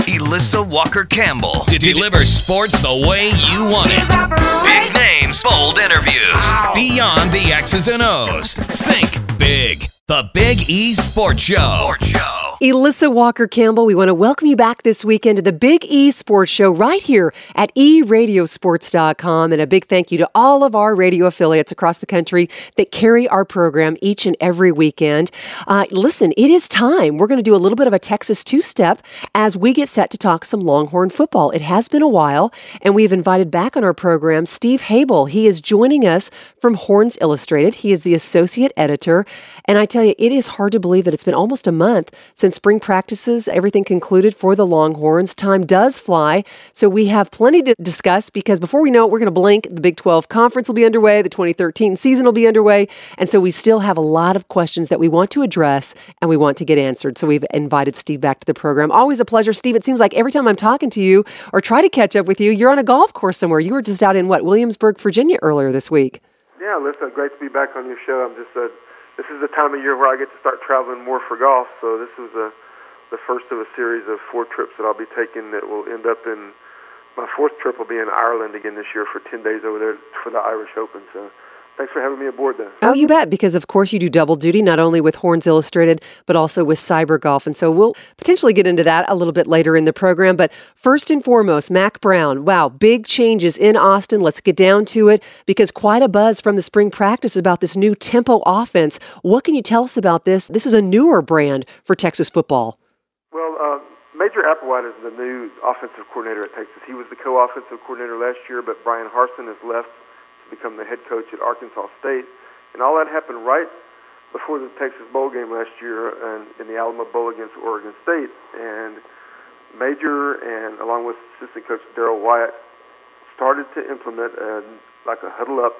Elissa Walker-Campbell to deliver sports the way you want it. Big names, bold interviews. Beyond the X's and O's. Think big. The Big E Sports Show. Elissa Walker-Campbell, we want to welcome you back this weekend to the Big E Sports Show right here at eradiosports.com. And a big thank you to all of our radio affiliates across the country that carry our program each and every weekend. Listen, it is time. We're going to do a little bit of a Texas two-step as we get set to talk some Longhorn football. It has been a while, and we've invited back on our program Steve Habel. He is joining us from Horns Illustrated. He is the associate editor. And I tell you, it is hard to believe that it's been almost a month since spring practices, everything concluded for the Longhorns. Time does fly, so we have plenty to discuss because before we know it, we're going to blink. The Big 12 Conference will be underway. The 2013 season will be underway. And so we still have a lot of questions that we want to address and we want to get answered. So we've invited Steve back to the program. Always a pleasure, Steve. It seems like every time I'm talking to you or try to catch up with you, you're on a golf course somewhere. You were just out in, Williamsburg, Virginia earlier this week. Yeah, listen, great to be back on your show. This is the time of year where I get to start traveling more for golf, so this is the first of a series of 4 trips that I'll be taking that will end up in, my 4th trip will be in Ireland again this year for 10 days over there for the Irish Open, so thanks for having me aboard then. Oh, you bet, because of course you do double duty, not only with Horns Illustrated, but also with Cyber Golf. And so we'll potentially get into that a little bit later in the program. But first and foremost, Mack Brown. Wow, big changes in Austin. Let's get down to it, because quite a buzz from the spring practice about this new tempo offense. What can you tell us about this? This is a newer brand for Texas football. Well, Major Applewhite is the new offensive coordinator at Texas. He was the co-offensive coordinator last year, but Brian Harsin has left to become the head coach at Arkansas State. And all that happened right before the Texas Bowl game last year in the Alamo Bowl against Oregon State. And Major, and along with assistant coach Darrell Wyatt, started to implement a huddle-up,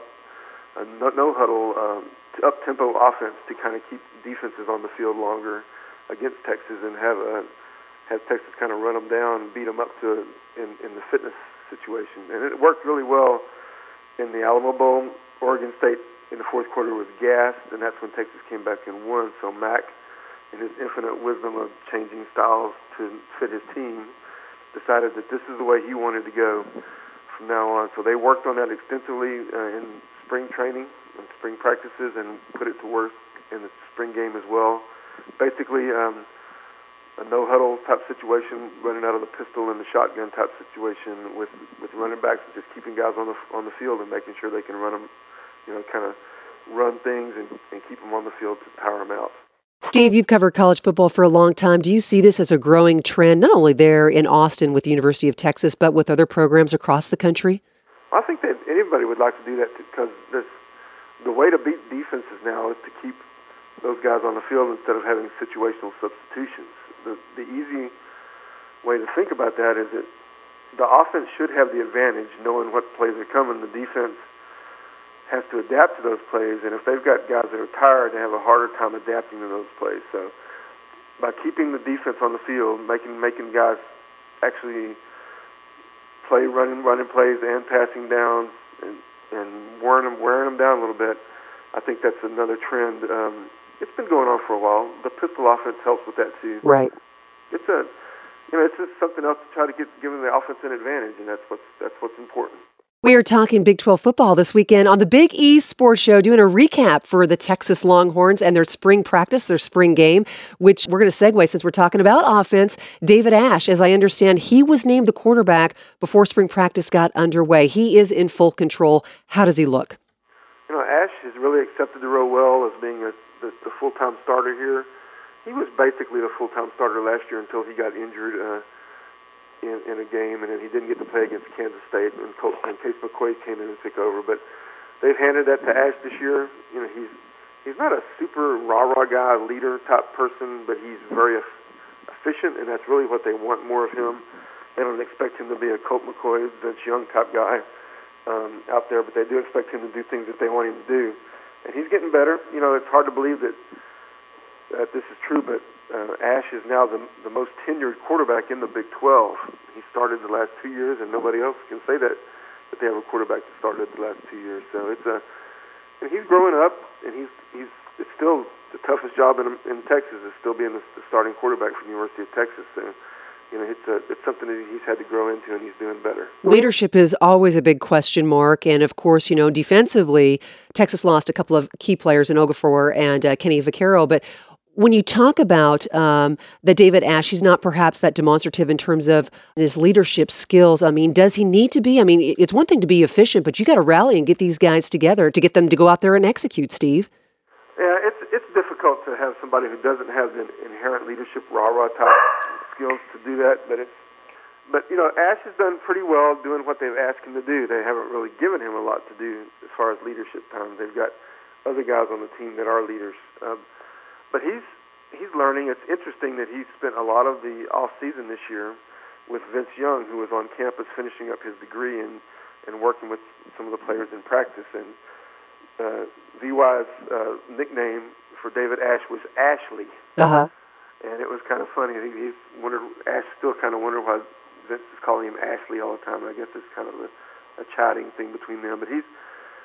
no-huddle, up-tempo offense to kind of keep defenses on the field longer against Texas and have Texas kind of run them down and beat them up in the fitness situation. And it worked really well in the Alamo Bowl. Oregon State in the 4th quarter was gassed, and that's when Texas came back and won. So Mack, in his infinite wisdom of changing styles to fit his team, decided that this is the way he wanted to go from now on. So they worked on that extensively in spring training and spring practices and put it to work in the spring game as well. Basically, a no-huddle type situation, running out of the pistol and the shotgun type situation with running backs, and just keeping guys on the field and making sure they can run them, kind of run things and keep them on the field to tire them out. Steve, you've covered college football for a long time. Do you see this as a growing trend, not only there in Austin with the University of Texas, but with other programs across the country? I think that anybody would like to do that because the way to beat defenses now is to keep those guys on the field instead of having situational substitutions. The easy way to think about that is that the offense should have the advantage knowing what plays are coming. The defense has to adapt to those plays, and if they've got guys that are tired, they have a harder time adapting to those plays. So by keeping the defense on the field, making guys actually play running plays and passing downs and wearing them down a little bit, I think that's another trend. It's been going on for a while. The pistol offense helps with that too. Right. It's just something else to try to give the offense an advantage, and that's what's important. We are talking Big 12 football this weekend on the Big E Sports Show, doing a recap for the Texas Longhorns and their spring practice, their spring game, which we're going to segue since we're talking about offense. David Ash, as I understand, he was named the quarterback before spring practice got underway. He is in full control. How does he look? Ash has really accepted the role well as being the full-time starter here. He was basically the full-time starter last year until he got injured in a game, and then he didn't get to play against Kansas State, and Case McQuaid came in and took over. But they've handed that to Ash this year. He's not a super rah-rah guy, leader-type person, but he's very efficient, and that's really what they want more of him. They don't expect him to be a Colt McCoy, Vince Young-type guy out there, but they do expect him to do things that they want him to do. And he's getting better. It's hard to believe that this is true, but Ash is now the most tenured quarterback in the Big 12. He started the last 2 years, and nobody else can say that they have a quarterback that started the last 2 years. So and he's growing up, and it's still the toughest job in Texas is still being the starting quarterback for the University of Texas. So it's something that he's had to grow into, and he's doing better. Leadership is always a big question mark. And of course, defensively, Texas lost a couple of key players in Okafor and Kenny Vaccaro. But when you talk about that David Ash, he's not perhaps that demonstrative in terms of his leadership skills. I mean, does he need to be? I mean, it's one thing to be efficient, but you got to rally and get these guys together to get them to go out there and execute, Steve. Yeah, it's difficult to have somebody who doesn't have the inherent leadership rah-rah type skills to do that. But Ash has done pretty well doing what they've asked him to do. They haven't really given him a lot to do as far as leadership time. They've got other guys on the team that are leaders. But he's learning. It's interesting that he spent a lot of the off season this year with Vince Young, who was on campus finishing up his degree and working with some of the players in practice. And VY's nickname for David Ash was Ashley. Uh-huh. And it was kind of funny. Ash still kind of wondered why Vince is calling him Ashley all the time. I guess it's kind of a chatting thing between them. But he's,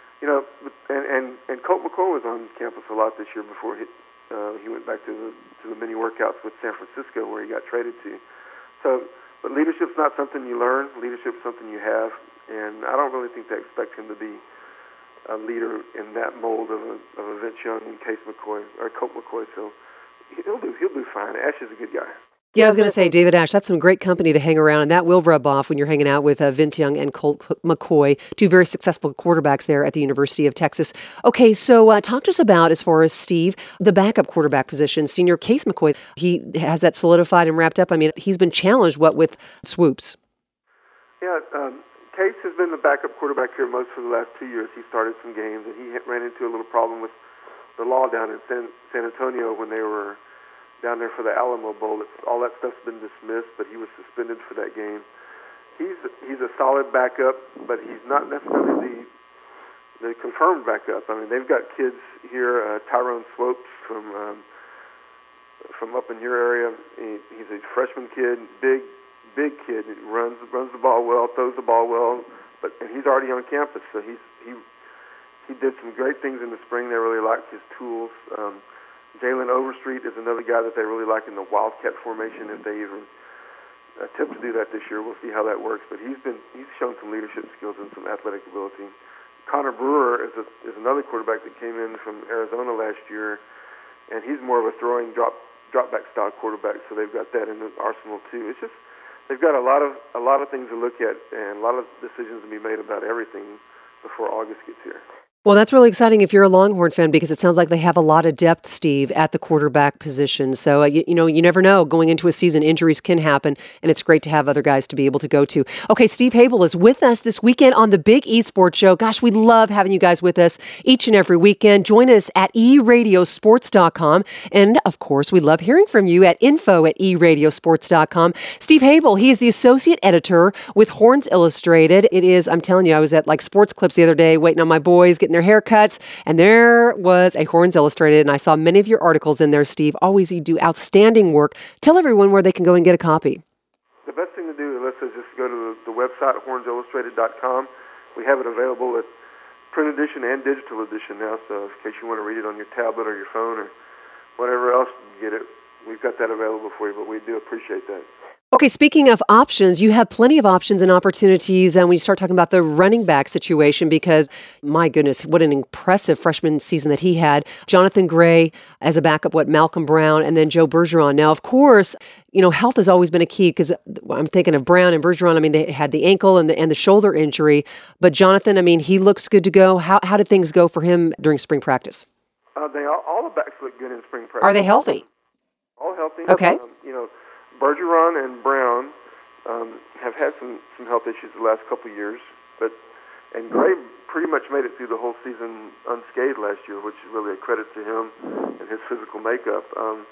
and Colt McCoy was on campus a lot this year before he went back to the mini workouts with San Francisco, where he got traded to. So, but leadership's not something you learn. Leadership's something you have, and I don't really think they expect him to be a leader in that mold of a Vince Young and Case McCoy or Colt McCoy. So he'll do fine. Ash is a good guy. Yeah, I was going to say, David Ash, that's some great company to hang around, and that will rub off when you're hanging out with Vince Young and Colt McCoy, two very successful quarterbacks there at the University of Texas. Okay, so talk to us about, as far as Steve, the backup quarterback position. Senior Case McCoy, he has that solidified and wrapped up. I mean, he's been challenged, with swoops? Yeah, Case has been the backup quarterback here most for the last 2 years. He started some games, and he ran into a little problem with the law down in San Antonio when they were down there for the Alamo Bowl. All that stuff's been dismissed, but he was suspended for that game. He's a solid backup, but he's not necessarily the confirmed backup. I mean, they've got kids here, Tyrone Swopes from up in your area. He's a freshman kid, big kid. He runs the ball well, throws the ball well, and he's already on campus. So he did some great things in the spring. They really liked his tools. Jalen Overstreet is another guy that they really like in the Wildcat formation. If they even attempt to do that this year, we'll see how that works. But he's shown some leadership skills and some athletic ability. Connor Brewer is another quarterback that came in from Arizona last year, and he's more of a throwing drop back style quarterback. So they've got that in the arsenal too. It's just they've got a lot of things to look at and a lot of decisions to be made about everything before August gets here. Well, that's really exciting if you're a Longhorn fan, because it sounds like they have a lot of depth, Steve, at the quarterback position. So, you never know. Going into a season, injuries can happen, and it's great to have other guys to be able to go to. Okay, Steve Habel is with us this weekend on the Big E Sports Show. Gosh, we love having you guys with us each and every weekend. Join us at eradiosports.com. And, of course, we love hearing from you at info@eradiosports.com. Steve Habel, he is the associate editor with Horns Illustrated. It is, I'm telling you, I was at Sports Clips the other day waiting on my boys, getting their haircuts, and there was a Horns Illustrated, and I saw many of your articles in there, Steve. Always you do outstanding work. Tell everyone where they can go and get a copy. The best thing to do, Alyssa, is just go to the website, hornsillustrated.com. We have it available at print edition and digital edition now, so in case you want to read it on your tablet or your phone or whatever else you get it, we've got that available for you, but we do appreciate that. Okay, speaking of options, you have plenty of options and opportunities when you start talking about the running back situation, because, my goodness, what an impressive freshman season that he had. Jonathan Gray as a backup, Malcolm Brown, and then Joe Bergeron. Now, of course, health has always been a key, because I'm thinking of Brown and Bergeron. I mean, they had the ankle and the shoulder injury, but Jonathan, I mean, he looks good to go. How did things go for him during spring practice? All the backs look good in spring practice. Are they healthy? All healthy. Okay. Bergeron and Brown have had some health issues the last couple of years, and Gray pretty much made it through the whole season unscathed last year, which is really a credit to him and his physical makeup.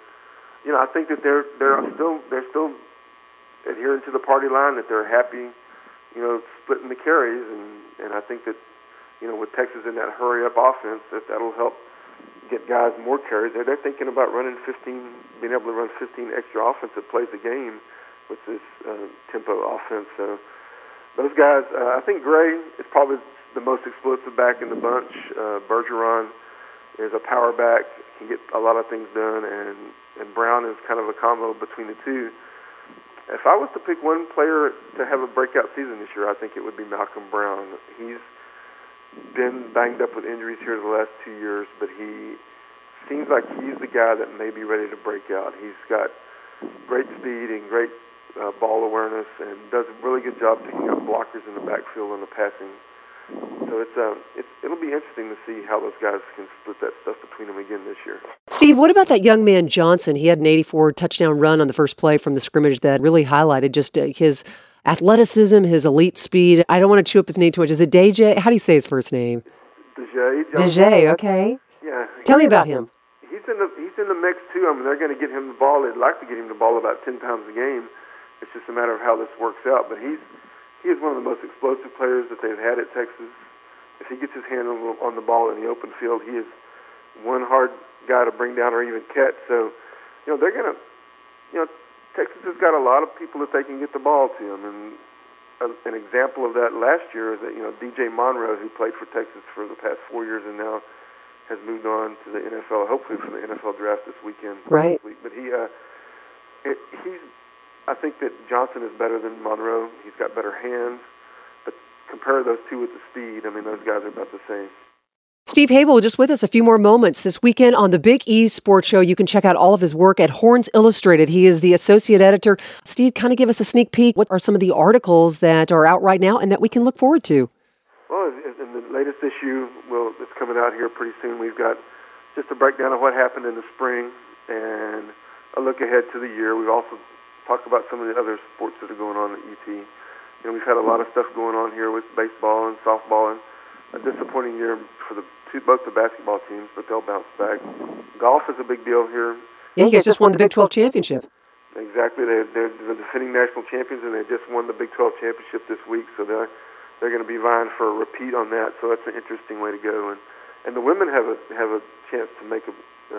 I think that they're still adhering to the party line, that they're happy, splitting the carries, and I think that with Texas in that hurry up offense, that'll help get guys more carries. They're thinking about being able to run 15 extra offensive plays a game with this tempo offense. So those guys, I think Gray is probably the most explosive back in the bunch. Bergeron is a power back, can get a lot of things done, and Brown is kind of a combo between the two. if I was to pick one player to have a breakout season this year, I think it would be Malcolm Brown. He's been banged up with injuries here the last 2 years, but he seems like he's the guy that may be ready to break out. He's got great speed and great ball awareness, and does a really good job picking up blockers in the backfield and the passing. So it'll be interesting to see how those guys can split that stuff between them again this year. Steve, what about that young man Johnson? He had an 84-touchdown run on the first play from the scrimmage that really highlighted just his athleticism, his elite speed. I don't want to chew up his name too much. Is it Deja? How do you say his first name? Deja, okay. Yeah. Tell me about him. He's in the mix too. I mean, they're going to get him the ball. They'd like to get him the ball about 10 times a game. It's just a matter of how this works out. But he is one of the most explosive players that they've had at Texas. If he gets his hand on the ball in the open field, he is one hard guy to bring down or even catch. So, they're going to, Texas has got a lot of people that they can get the ball to him. And an example of that last year is that, DJ Monroe, who played for Texas for the past 4 years and now has moved on to the NFL, hopefully for the NFL draft this weekend. Right. But I think that Johnson is better than Monroe. He's got better hands. But compare those two with the speed, I mean, those guys are about the same. Steve Habel, just with us a few more moments this weekend on the Big East Sports Show. You can check out all of his work at Horns Illustrated. He is the associate editor. Steve, kind of give us a sneak peek. What are some of the articles that are out right now and that we can look forward to? Well, in the latest issue, it's coming out here pretty soon. We've got just a breakdown of what happened in the spring and a look ahead to the year. We've also talked about some of the other sports that are going on at UT. We've had a lot of stuff going on here with baseball and softball, and a disappointing year for both the basketball teams, but they'll bounce back. Golf is a big deal here. Yeah, you guys just won the Big 12 championship. Exactly. They're the defending national champions, and they just won the Big 12 championship this week, so they're going to be vying for a repeat on that. So that's an interesting way to go. And the women have a chance to make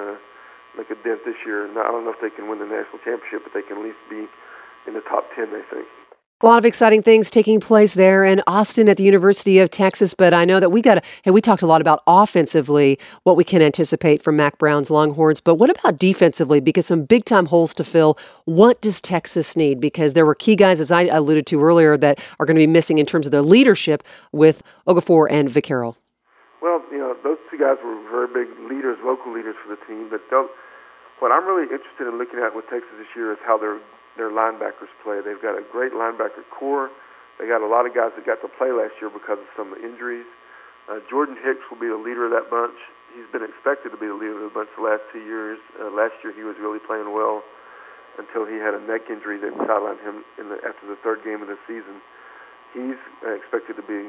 a dent this year. Now, I don't know if they can win the national championship, but they can at least be in the top 10, they think. A lot of exciting things taking place there in Austin at the University of Texas, but I know that we talked a lot about offensively what we can anticipate from Mack Brown's Longhorns, but what about defensively? Because some big-time holes to fill. What does Texas need? Because there were key guys, as I alluded to earlier, that are going to be missing in terms of their leadership with Okafor and Vaccaro. Well, those two guys were very big leaders, vocal leaders for the team, but what I'm really interested in looking at with Texas this year is how their linebackers play. They've got a great linebacker core. They got a lot of guys that got to play last year because of some of the injuries. Jordan Hicks will be the leader of that bunch. He's been expected to be the leader of the bunch the last 2 years. Last year he was really playing well until he had a neck injury that sidelined him after the third game of the season. He's expected to be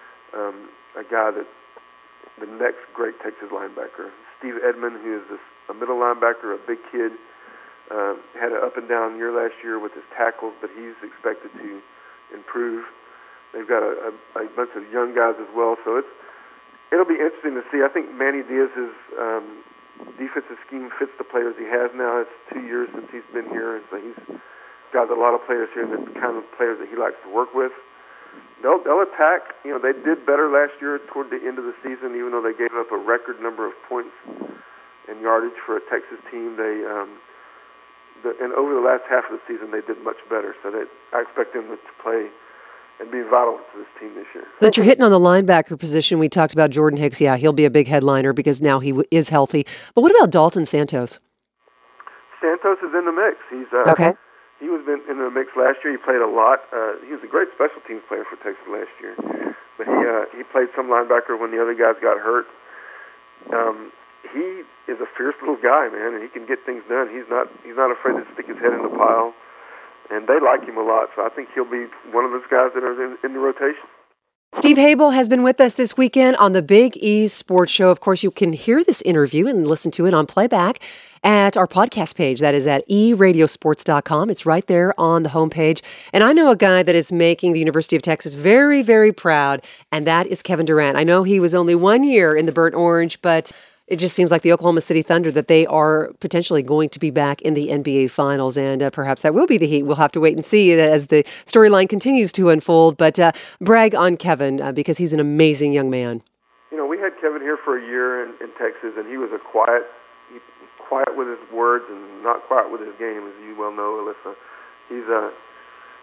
a guy that the next great Texas linebacker. Steve Edmond, who is a middle linebacker, a big kid, had an up-and-down year last year with his tackles, but he's expected to improve. They've got a bunch of young guys as well, so it'll be interesting to see. I think Manny Diaz's defensive scheme fits the players he has now. It's 2 years since he's been here, and so he's got a lot of players here, and the kind of players that he likes to work with. They'll attack. They did better last year toward the end of the season, even though they gave up a record number of points and yardage for a Texas team. And over the last half of the season, they did much better. So I expect them to play and be vital to this team this year. That you're hitting on the linebacker position. We talked about Jordan Hicks. Yeah, he'll be a big headliner because now he is healthy. But what about Dalton Santos? Santos is in the mix. He's okay. He was in the mix last year. He played a lot. He was a great special teams player for Texas last year. But he played some linebacker when the other guys got hurt. He is a fierce little guy, man, and he can get things done. He's not afraid to stick his head in the pile, and they like him a lot. So I think he'll be one of those guys that are in the rotation. Steve Habel has been with us this weekend on the Big East Sports Show. Of course, you can hear this interview and listen to it on playback at our podcast page. That is at eradiosports.com. It's right there on the homepage. And I know a guy that is making the University of Texas very, very proud, and that is Kevin Durant. I know he was only 1 year in the Burnt Orange, but it just seems like the Oklahoma City Thunder that they are potentially going to be back in the NBA Finals, and perhaps that will be the Heat. We'll have to wait and see as the storyline continues to unfold. But brag on Kevin because he's an amazing young man. We had Kevin here for a year in Texas, and he was quiet with his words and not quiet with his game, as you well know, Alyssa.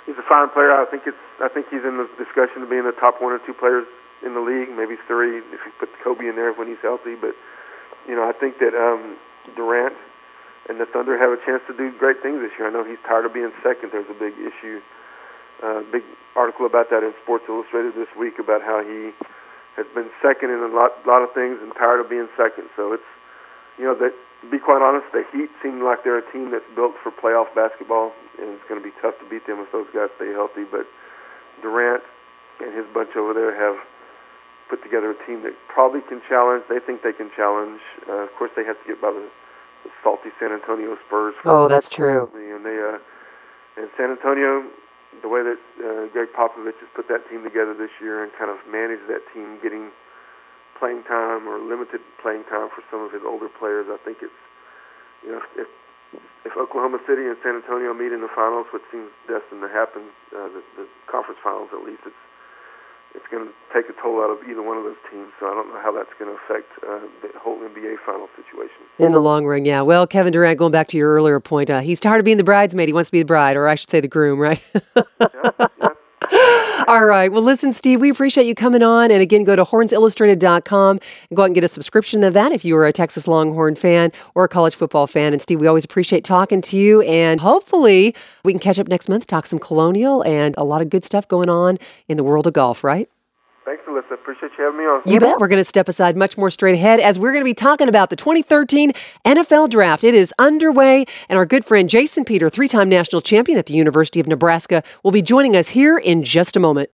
he's a fine player. I think he's in the discussion of being the top 1 or 2 players in the league, maybe 3 if you put Kobe in there when he's healthy. But I think that Durant and the Thunder have a chance to do great things this year. I know he's tired of being second. There's a big issue, big article about that in Sports Illustrated this week about how he has been second in a lot of things and tired of being second. So it's, that, to be quite honest, the Heat seem like they're a team that's built for playoff basketball, and it's going to be tough to beat them if those guys stay healthy. But Durant and his bunch over there have put together a team that probably can challenge. They think they can challenge. Of course, they have to get by the salty San Antonio Spurs. Oh, that's true. And and San Antonio, the way that Greg Popovich has put that team together this year and kind of managed that team getting playing time or limited playing time for some of his older players, I think it's, if Oklahoma City and San Antonio meet in the finals, which seems destined to happen, the conference finals at least, it's going to take a toll out of either one of those teams. So I don't know how that's going to affect the whole NBA final situation. In the long run, yeah. Well, Kevin Durant, going back to your earlier point, he's tired of being the bridesmaid. He wants to be the bride, or I should say the groom, right? Yeah. All right. Well, listen, Steve, we appreciate you coming on. And again, go to hornsillustrated.com and go out and get a subscription to that if you are a Texas Longhorn fan or a college football fan. And Steve, we always appreciate talking to you. And hopefully we can catch up next month, talk some Colonial and a lot of good stuff going on in the world of golf, right? Thanks, Alyssa. Appreciate you having me on. You bet. We're going to step aside much more straight ahead as we're going to be talking about the 2013 NFL Draft. It is underway, and our good friend Jason Peter, 3-time national champion at the University of Nebraska, will be joining us here in just a moment.